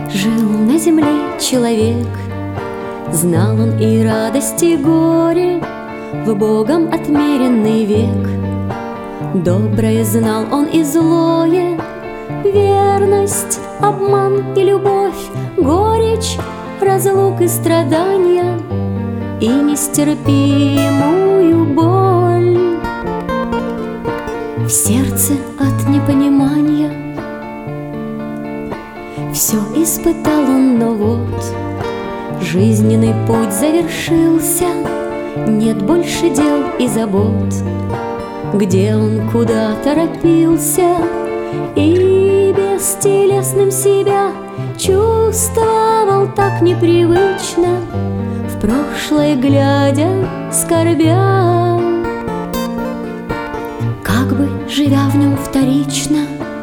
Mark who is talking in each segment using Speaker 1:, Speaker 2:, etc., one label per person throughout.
Speaker 1: Жил на земле человек, знал он и радость, и горе, в Богом отмеренный век. Доброе знал он и злое, верность, обман и любовь, горечь, разлук и страдания, и нестерпимую боль в сердце от непонимания. Все испытал он, но вот жизненный путь завершился, нет больше дел и забот. Где он куда торопился и бестелесным себя чувствовал так непривычно, в прошлое глядя, скорбя, как бы живя в нем вторично.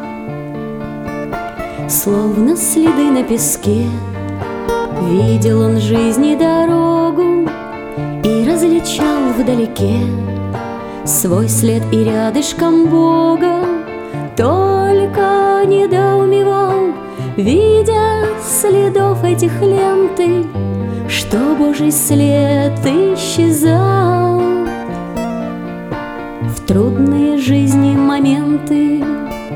Speaker 1: Словно следы на песке видел он жизни дорогу и различал вдалеке свой след и рядышком Бога. Только недоумевал, видя следов этих ленты, что Божий след исчезал в трудные жизни моменты.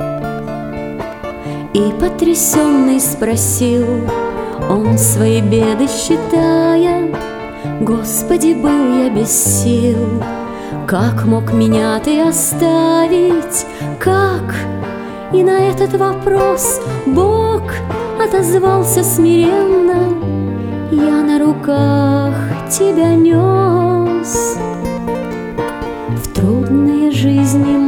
Speaker 1: И потрясенный спросил он, свои беды считая: Господи, был я без сил, как мог меня Ты оставить? Как? И на этот вопрос Бог отозвался смиренно: я на руках Тебя нес в трудные жизни